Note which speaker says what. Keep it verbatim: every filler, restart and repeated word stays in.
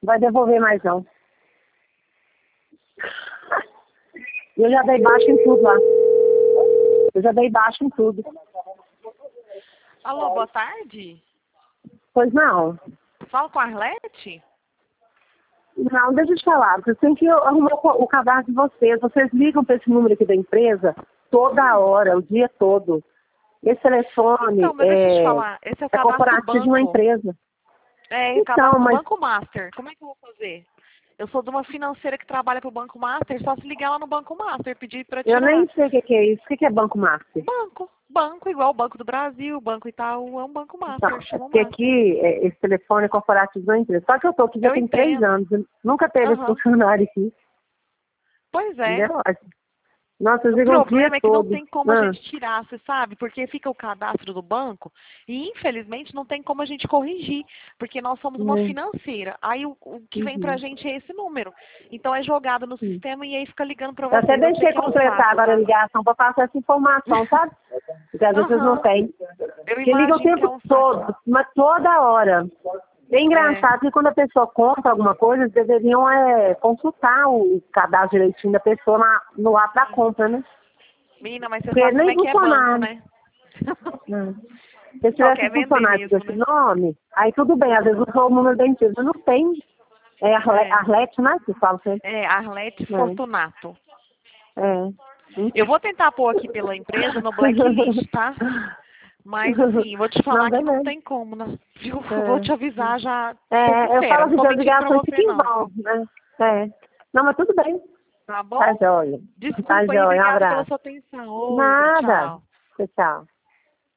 Speaker 1: vai devolver mais não. Eu já dei baixo em tudo lá. Eu já dei baixo em tudo.
Speaker 2: Alô, boa tarde.
Speaker 1: Pois não.
Speaker 2: Fala com a Arlete?
Speaker 1: Não, deixa eu te falar. Você tem que arrumar o cadastro de vocês. Vocês ligam para esse número aqui da empresa toda hora, o dia todo. Esse telefone
Speaker 2: Então, mas
Speaker 1: é,
Speaker 2: deixa eu te falar. Esse é o
Speaker 1: é
Speaker 2: cadastro do
Speaker 1: corporativo de uma
Speaker 2: banco.
Speaker 1: empresa.
Speaker 2: É, o
Speaker 1: Então,
Speaker 2: cadastro do
Speaker 1: mas
Speaker 2: Banco Master. Como é que eu vou fazer? Eu sou de uma financeira que trabalha pro Banco Master. Só se ligar lá no Banco Master, pedir para
Speaker 1: eu
Speaker 2: tirar.
Speaker 1: nem sei o que, que é isso. O que, que é Banco Master?
Speaker 2: Banco. Banco, igual o Banco do Brasil, o Banco Itaú, é um Banco
Speaker 1: Então,
Speaker 2: Master,
Speaker 1: é
Speaker 2: chama
Speaker 1: porque
Speaker 2: Master.
Speaker 1: aqui, é, esse telefone é corporativo de uma empresa. Só que eu tô aqui já
Speaker 2: Eu
Speaker 1: tem três
Speaker 2: entendo.
Speaker 1: anos. Nunca teve esse
Speaker 2: Aham.
Speaker 1: funcionário aqui.
Speaker 2: Pois é.
Speaker 1: Entendeu? Nossa, eu
Speaker 2: O
Speaker 1: digo o dia
Speaker 2: problema é que não
Speaker 1: todo.
Speaker 2: tem como a
Speaker 1: Ah,
Speaker 2: gente tirar, você sabe? Porque fica o cadastro do banco e, infelizmente, não tem como a gente corrigir, porque nós somos uma
Speaker 1: hum,
Speaker 2: financeira. Aí o, o que vem pra
Speaker 1: uhum,
Speaker 2: gente é esse número. Então é jogado no
Speaker 1: hum.
Speaker 2: sistema e aí fica ligando pra
Speaker 1: Eu até
Speaker 2: vocês. Eu sei
Speaker 1: deixei
Speaker 2: que é um
Speaker 1: completar
Speaker 2: saco,
Speaker 1: agora a
Speaker 2: tá?
Speaker 1: ligação para passar essa informação, sabe? Porque às vezes vocês não
Speaker 2: Aham.
Speaker 1: têm.
Speaker 2: Eu
Speaker 1: Porque liga o
Speaker 2: imagino que é
Speaker 1: tempo
Speaker 2: um saco.
Speaker 1: todo, mas toda hora. É
Speaker 2: É.
Speaker 1: engraçado que quando a pessoa compra alguma coisa, eles deveriam é, consultar o cadastro direitinho da pessoa na, no ato da compra, né?
Speaker 2: Menina, mas você
Speaker 1: Porque
Speaker 2: sabe como
Speaker 1: nem
Speaker 2: é que é banco,
Speaker 1: funcionário.
Speaker 2: né?
Speaker 1: Né? Se
Speaker 2: Só
Speaker 1: tivesse
Speaker 2: quer vender
Speaker 1: funcionário com
Speaker 2: mesmo,
Speaker 1: esse
Speaker 2: né?
Speaker 1: nome, aí tudo bem, às vezes usou o número da empresa, mas não tem. É Arle-
Speaker 2: É.
Speaker 1: Arlete, né? Que fala sempre.
Speaker 2: É, Arlete
Speaker 1: É.
Speaker 2: Fortunato.
Speaker 1: É.
Speaker 2: Eu vou tentar pôr aqui pela empresa no blacklist, tá? Mas assim, vou te
Speaker 1: Não,
Speaker 2: falar que não
Speaker 1: beleza.
Speaker 2: tem como, né? Eu vou te
Speaker 1: É.
Speaker 2: avisar já, ser
Speaker 1: É, eu
Speaker 2: sincera,
Speaker 1: falo
Speaker 2: não
Speaker 1: assim,
Speaker 2: tô
Speaker 1: que as
Speaker 2: mentindo pra
Speaker 1: ligações
Speaker 2: você
Speaker 1: ficam em
Speaker 2: não.
Speaker 1: vão, né? É. Não, mas tudo bem.
Speaker 2: Tá bom?
Speaker 1: Tá, joia. Tá,
Speaker 2: Desculpa aí,
Speaker 1: joia. Um
Speaker 2: obrigada pela
Speaker 1: abraço.
Speaker 2: sua atenção. Outra,
Speaker 1: Nada.
Speaker 2: tchau.
Speaker 1: Tchau, tchau.